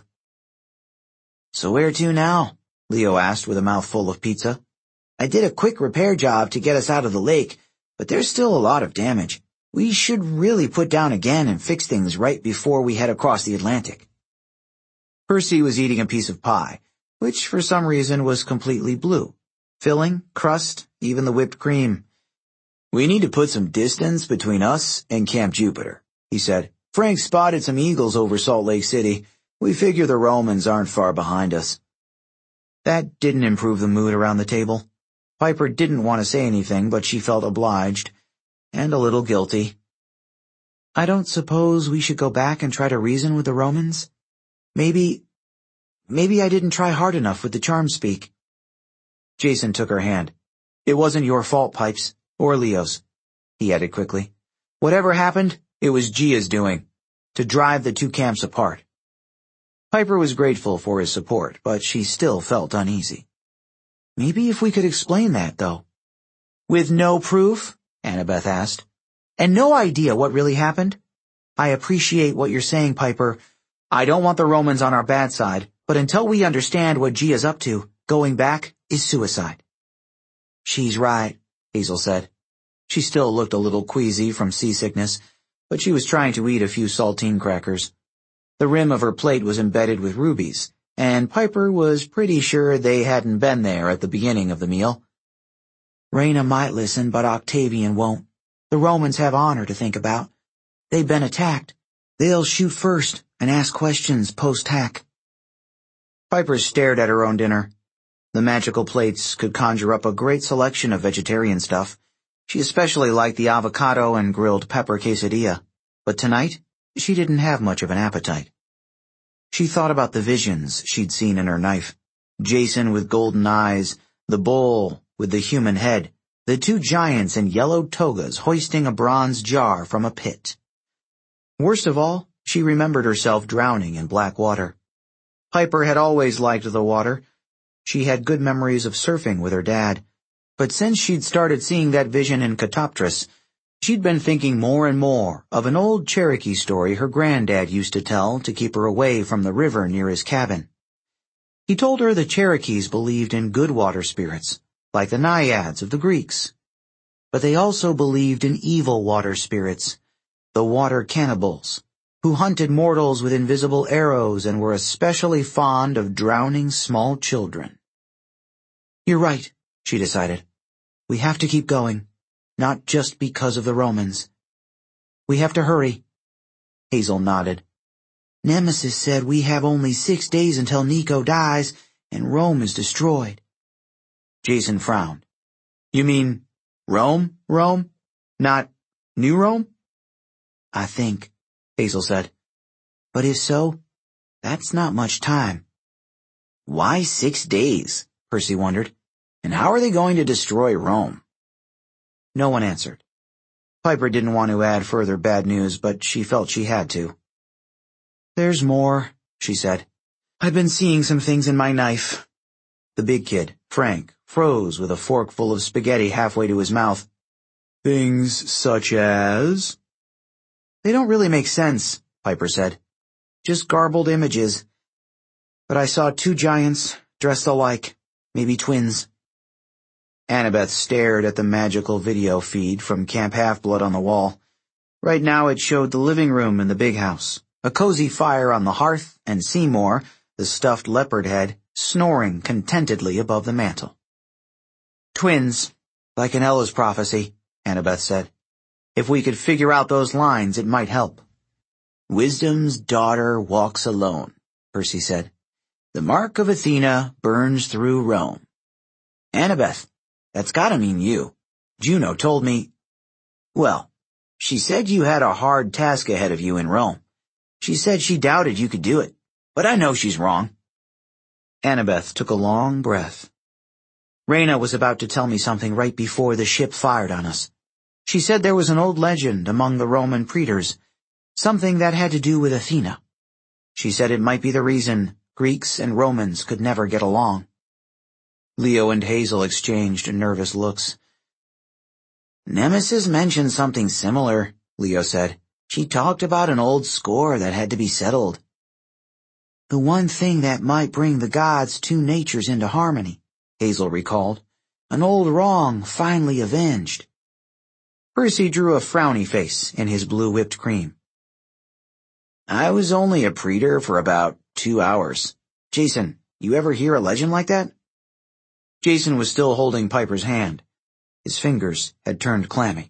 So where to now? Leo asked with a mouthful of pizza. I did a quick repair job to get us out of the lake, but there's still a lot of damage. We should really put down again and fix things right before we head across the Atlantic. Percy was eating a piece of pie, which for some reason was completely blue. Filling, crust, even the whipped cream. We need to put some distance between us and Camp Jupiter, he said. Frank spotted some eagles over Salt Lake City. We figure the Romans aren't far behind us. That didn't improve the mood around the table. Piper didn't want to say anything, but she felt obliged, and a little guilty. I don't suppose we should go back and try to reason with the Romans? Maybe, maybe I didn't try hard enough with the charm speak. Jason took her hand. It wasn't your fault, Pipes, or Leo's, he added quickly. Whatever happened, it was Gia's doing, to drive the two camps apart. Piper was grateful for his support, but she still felt uneasy. Maybe if we could explain that, though. With no proof? Annabeth asked. And no idea what really happened? I appreciate what you're saying, Piper. I don't want the Romans on our bad side, but until we understand what Gia's up to, going back is suicide. She's right, Hazel said. She still looked a little queasy from seasickness, but she was trying to eat a few saltine crackers. The rim of her plate was embedded with rubies, and Piper was pretty sure they hadn't been there at the beginning of the meal. Raina might listen, but Octavian won't. The Romans have honor to think about. They've been attacked. They'll shoot first and ask questions post-hack. Piper stared at her own dinner. The magical plates could conjure up a great selection of vegetarian stuff. She especially liked the avocado and grilled pepper quesadilla. But tonight, she didn't have much of an appetite. She thought about the visions she'd seen in her knife. Jason with golden eyes, the bull with the human head, the two giants in yellow togas hoisting a bronze jar from a pit. Worst of all, she remembered herself drowning in black water. Piper had always liked the water. She had good memories of surfing with her dad. But since she'd started seeing that vision in Katoptris, she'd been thinking more and more of an old Cherokee story her granddad used to tell to keep her away from the river near his cabin. He told her the Cherokees believed in good water spirits, like the naiads of the Greeks. But they also believed in evil water spirits, the water cannibals, who hunted mortals with invisible arrows and were especially fond of drowning small children. You're right, she decided. We have to keep going, not just because of the Romans. We have to hurry. Hazel nodded. Nemesis said we have only six days until Nico dies and Rome is destroyed. Jason frowned. You mean Rome, Rome? Not New Rome? I think, Hazel said. But if so, that's not much time. Why six days? Percy wondered. And how are they going to destroy Rome? No one answered. Piper didn't want to add further bad news, but she felt she had to. There's more, she said. I've been seeing some things in my knife. The big kid, Frank, froze with a fork full of spaghetti halfway to his mouth. Things such as? They don't really make sense, Piper said. Just garbled images. But I saw two giants, dressed alike, maybe twins. Annabeth stared at the magical video feed from Camp Half-Blood on the wall. Right now it showed the living room in the big house, a cozy fire on the hearth, and Seymour, the stuffed leopard head, snoring contentedly above the mantel. Twins, like in Ella's prophecy, Annabeth said. If we could figure out those lines, it might help. Wisdom's daughter walks alone, Percy said. The mark of Athena burns through Rome. Annabeth, that's gotta mean you. Juno told me... Well, she said you had a hard task ahead of you in Rome. She said she doubted you could do it, but I know she's wrong. Annabeth took a long breath. Reyna was about to tell me something right before the ship fired on us. She said there was an old legend among the Roman praetors, something that had to do with Athena. She said it might be the reason Greeks and Romans could never get along. Leo and Hazel exchanged nervous looks. Nemesis mentioned something similar, Leo said. She talked about an old score that had to be settled. The one thing that might bring the gods' two natures into harmony, Hazel recalled. An old wrong finally avenged. Percy drew a frowny face in his blue whipped cream. I was only a praetor for about two hours. Jason, you ever hear a legend like that? Jason was still holding Piper's hand. His fingers had turned clammy.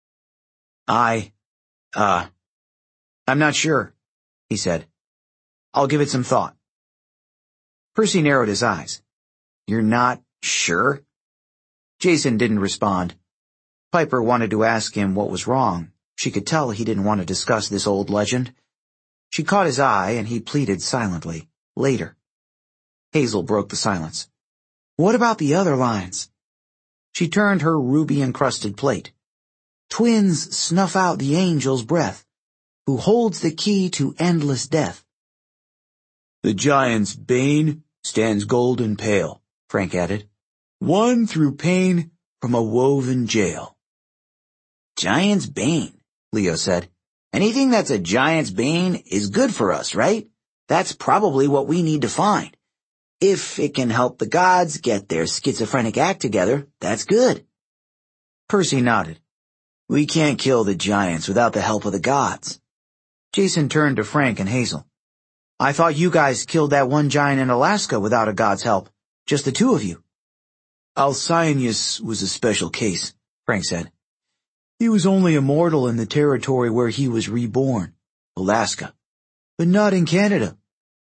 I, uh, I'm not sure, he said. I'll give it some thought. Percy narrowed his eyes. You're not sure? Jason didn't respond. Piper wanted to ask him what was wrong. She could tell he didn't want to discuss this old legend. She caught his eye and he pleaded silently. Later. Hazel broke the silence. What about the other lines? She turned her ruby-encrusted plate. Twins snuff out the angel's breath, who holds the key to endless death. The giant's bane stands golden pale, Frank added. Won through pain from a woven jail. Giant's bane, Leo said. Anything that's a giant's bane is good for us, right? That's probably what we need to find. If it can help the gods get their schizophrenic act together, that's good. Percy nodded. We can't kill the giants without the help of the gods. Jason turned to Frank and Hazel. I thought you guys killed that one giant in Alaska without a god's help. Just the two of you. Alcyoneus was a special case, Frank said. He was only a mortal in the territory where he was reborn, Alaska, but not in Canada.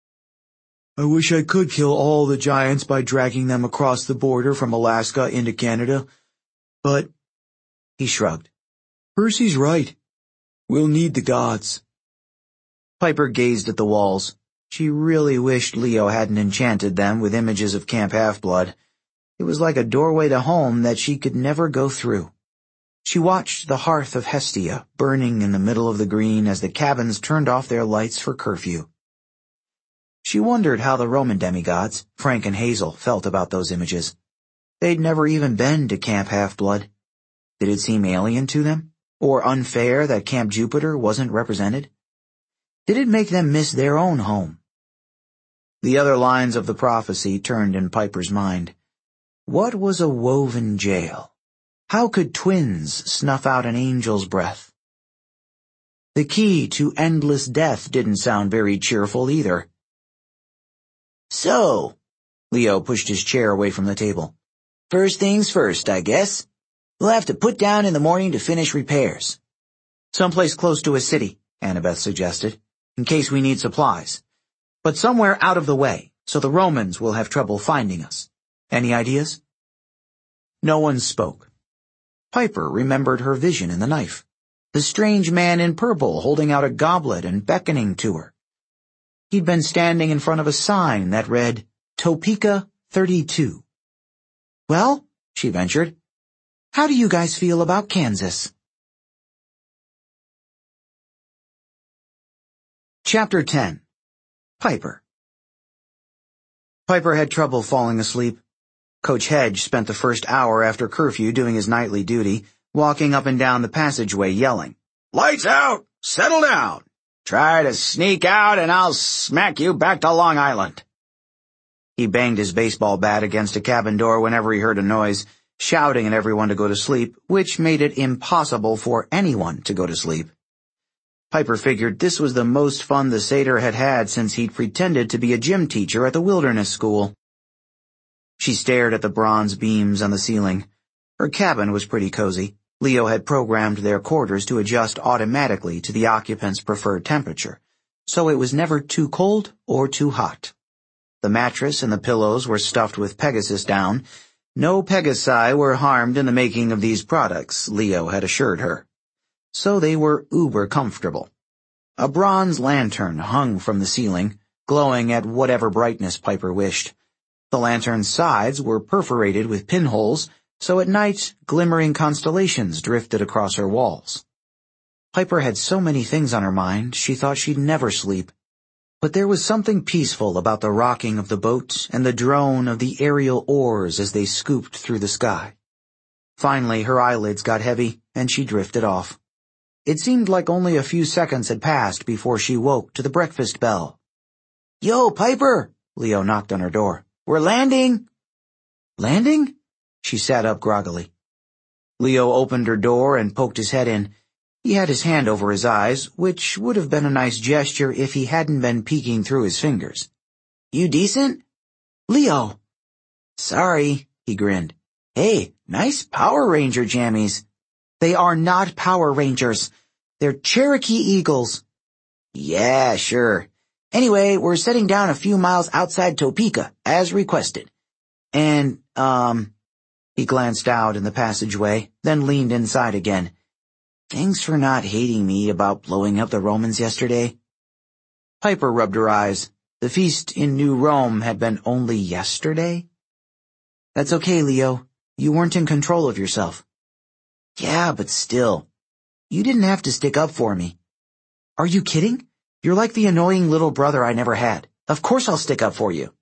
I wish I could kill all the giants by dragging them across the border from Alaska into Canada, but... He shrugged. Percy's right. We'll need the gods. Piper gazed at the walls. She really wished Leo hadn't enchanted them with images of Camp Half-Blood. It was like a doorway to home that she could never go through. She watched the hearth of Hestia burning in the middle of the green as the cabins turned off their lights for curfew. She wondered how the Roman demigods, Frank and Hazel, felt about those images. They'd never even been to Camp Half-Blood. Did it seem alien to them? Or unfair that Camp Jupiter wasn't represented? Did it make them miss their own home? The other lines of the prophecy turned in Piper's mind. What was a woven jail? How could twins snuff out an angel's breath? The key to endless death didn't sound very cheerful either. So, Leo pushed his chair away from the table. First things first, I guess. We'll have to put down in the morning to finish repairs. Someplace close to a city, Annabeth suggested, in case we need supplies. But somewhere out of the way, so the Romans will have trouble finding us. Any ideas? No one spoke. Piper remembered her vision in the knife. The strange man in purple holding out a goblet and beckoning to her. He'd been standing in front of a sign that read, Topeka thirty-two. Well, she ventured, how do you guys feel about Kansas? Chapter ten. Piper. Piper had trouble falling asleep. Coach Hedge spent the first hour after curfew doing his nightly duty, walking up and down the passageway yelling, Lights out! Settle down! Try to sneak out and I'll smack you back to Long Island. He banged his baseball bat against a cabin door whenever he heard a noise, shouting at everyone to go to sleep, which made it impossible for anyone to go to sleep. Piper figured this was the most fun the satyr had had since he'd pretended to be a gym teacher at the wilderness school. She stared at the bronze beams on the ceiling. Her cabin was pretty cozy. Leo had programmed their quarters to adjust automatically to the occupants' preferred temperature, so it was never too cold or too hot. The mattress and the pillows were stuffed with Pegasus down. No Pegasi were harmed in the making of these products, Leo had assured her. So they were uber comfortable. A bronze lantern hung from the ceiling, glowing at whatever brightness Piper wished. The lantern's sides were perforated with pinholes, so at night glimmering constellations drifted across her walls. Piper had so many things on her mind, she thought she'd never sleep. But there was something peaceful about the rocking of the boat and the drone of the aerial oars as they scooped through the sky. Finally, her eyelids got heavy, and she drifted off. It seemed like only a few seconds had passed before she woke to the breakfast bell. Yo, Piper! Leo knocked on her door. We're landing! Landing? She sat up groggily. Leo opened her door and poked his head in. He had his hand over his eyes, which would have been a nice gesture if he hadn't been peeking through his fingers. You decent? Leo! Sorry, he grinned. Hey, nice Power Ranger jammies. They are not Power Rangers. They're Cherokee Eagles. Yeah, sure. Anyway, we're setting down a few miles outside Topeka, as requested. And, um... He glanced out in the passageway, then leaned inside again. Thanks for not hating me about blowing up the Romans yesterday. Piper rubbed her eyes. The feast in New Rome had been only yesterday? That's okay, Leo. You weren't in control of yourself. Yeah, but still. You didn't have to stick up for me. Are you kidding? You're like the annoying little brother I never had. Of course I'll stick up for you.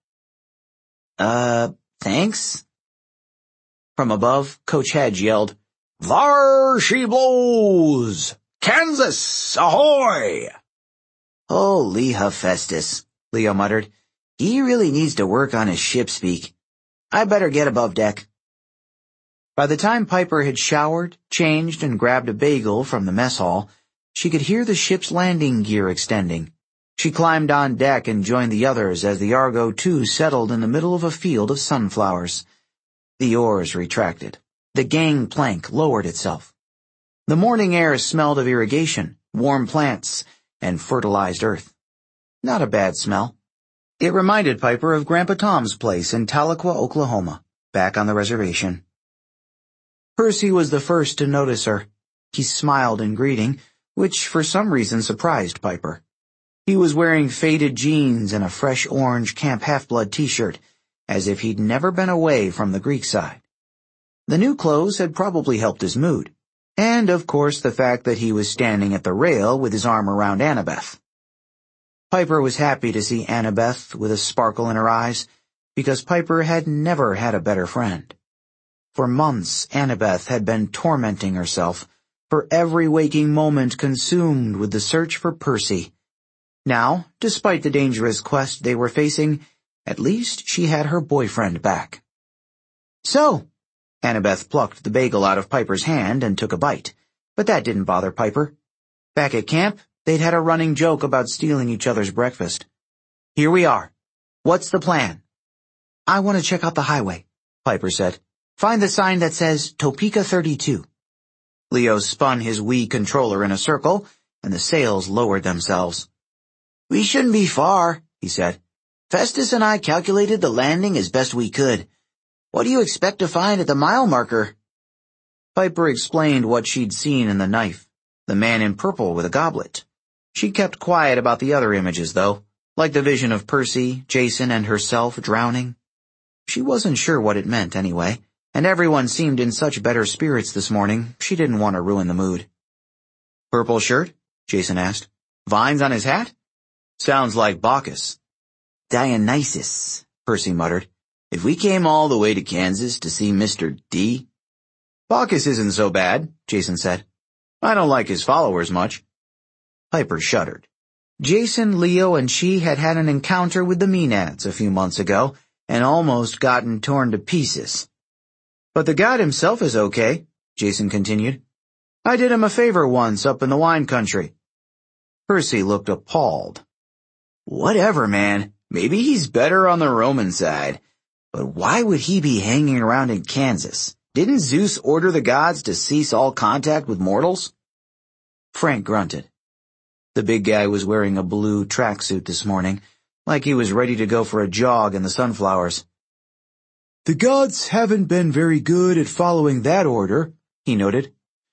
Uh, thanks? From above, Coach Hedge yelled, Thar she blows! Kansas, ahoy! Holy Hephaestus, Leo muttered. He really needs to work on his ship speak. I better get above deck. By the time Piper had showered, changed, and grabbed a bagel from the mess hall, she could hear the ship's landing gear extending. She climbed on deck and joined the others as the Argo two settled in the middle of a field of sunflowers. The oars retracted. The gangplank lowered itself. The morning air smelled of irrigation, warm plants, and fertilized earth. Not a bad smell. It reminded Piper of Grandpa Tom's place in Tahlequah, Oklahoma, back on the reservation. Percy was the first to notice her. He smiled in greeting, which for some reason surprised Piper. He was wearing faded jeans and a fresh orange Camp Half-Blood t-shirt, as if he'd never been away from the Greek side. The new clothes had probably helped his mood, and of course the fact that he was standing at the rail with his arm around Annabeth. Piper was happy to see Annabeth with a sparkle in her eyes, because Piper had never had a better friend. For months, Annabeth had been tormenting herself, for every waking moment consumed with the search for Percy. Now, despite the dangerous quest they were facing, at least she had her boyfriend back. So, Annabeth plucked the bagel out of Piper's hand and took a bite, but that didn't bother Piper. Back at camp, they'd had a running joke about stealing each other's breakfast. Here we are. What's the plan? I want to check out the highway, Piper said. Find the sign that says Topeka thirty-two. Leo spun his Wii controller in a circle, and the sails lowered themselves. We shouldn't be far, he said. Festus and I calculated the landing as best we could. What do you expect to find at the mile marker? Piper explained what she'd seen in the knife, the man in purple with a goblet. She kept quiet about the other images, though, like the vision of Percy, Jason, and herself drowning. She wasn't sure what it meant anyway, and everyone seemed in such better spirits this morning, she didn't want to ruin the mood. Purple shirt? Jason asked. Vines on his hat? Sounds like Bacchus. Dionysus, Percy muttered. If we came all the way to Kansas to see Mister D? Bacchus isn't so bad, Jason said. I don't like his followers much. Piper shuddered. Jason, Leo, and she had had an encounter with the Maenads a few months ago and almost gotten torn to pieces. But the god himself is okay, Jason continued. I did him a favor once up in the wine country. Percy looked appalled. Whatever, man. Maybe he's better on the Roman side. But why would he be hanging around in Kansas? Didn't Zeus order the gods to cease all contact with mortals? Frank grunted. The big guy was wearing a blue tracksuit this morning, like he was ready to go for a jog in the sunflowers. The gods haven't been very good at following that order, he noted.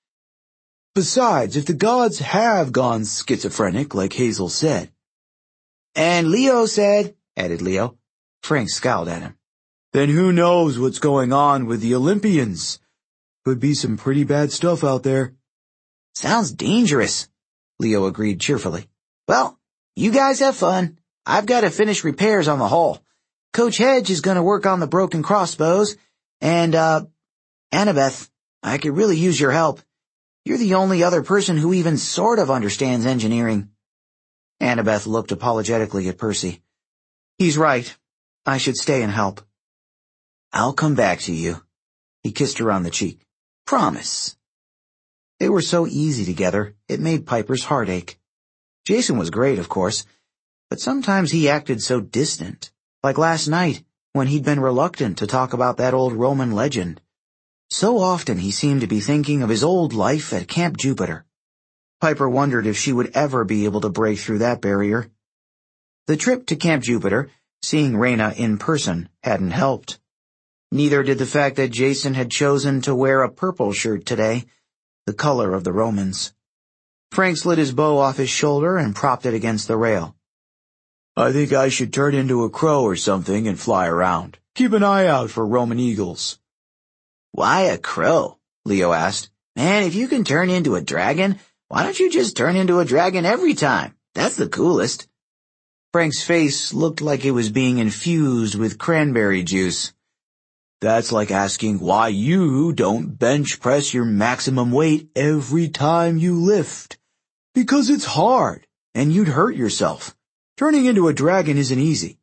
Besides, if the gods have gone schizophrenic, like Hazel said. And Leo said, added Leo. Frank scowled at him. Then who knows what's going on with the Olympians? Could be some pretty bad stuff out there. Sounds dangerous, Leo agreed cheerfully. Well, you guys have fun. I've got to finish repairs on the hull. Coach Hedge is going to work on the broken crossbows. And, uh, Annabeth, I could really use your help. You're the only other person who even sort of understands engineering. Annabeth looked apologetically at Percy. He's right. I should stay and help. I'll come back to you. He kissed her on the cheek. Promise. They were so easy together, it made Piper's heart ache. Jason was great, of course, but sometimes he acted so distant, like last night when he'd been reluctant to talk about that old Roman legend. So often he seemed to be thinking of his old life at Camp Jupiter. Piper wondered if she would ever be able to break through that barrier. The trip to Camp Jupiter, seeing Raina in person, hadn't helped. Neither did the fact that Jason had chosen to wear a purple shirt today, the color of the Romans. Frank slid his bow off his shoulder and propped it against the rail. I think I should turn into a crow or something and fly around. Keep an eye out for Roman eagles. Why a crow? Leo asked. Man, if you can turn into a dragon, why don't you just turn into a dragon every time? That's the coolest. Frank's face looked like it was being infused with cranberry juice. That's like asking why you don't bench press your maximum weight every time you lift. Because it's hard, and you'd hurt yourself. Turning into a dragon isn't easy.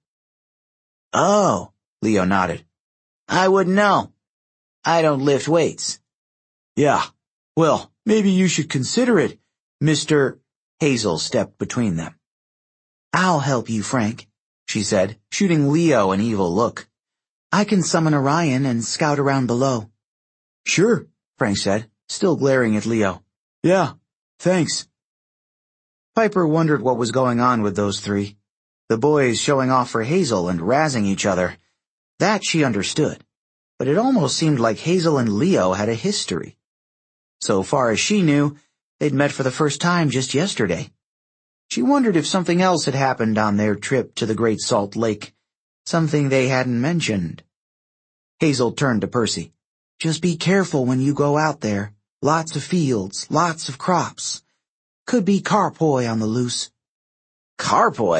Oh, Leo nodded. I wouldn't know. I don't lift weights. Yeah, well, maybe you should consider it, Mister Hazel stepped between them. I'll help you, Frank, she said, shooting Leo an evil look. I can summon Orion and scout around below. Sure, Frank said, still glaring at Leo. Yeah, thanks. Piper wondered what was going on with those three. The boys showing off for Hazel and razzing each other. That she understood, but it almost seemed like Hazel and Leo had a history. So far as she knew, they'd met for the first time just yesterday. She wondered if something else had happened on their trip to the Great Salt Lake, something they hadn't mentioned. Hazel turned to Percy. Just be careful when you go out there. Lots of fields, lots of crops. Could be carpoi on the loose. Carpoi?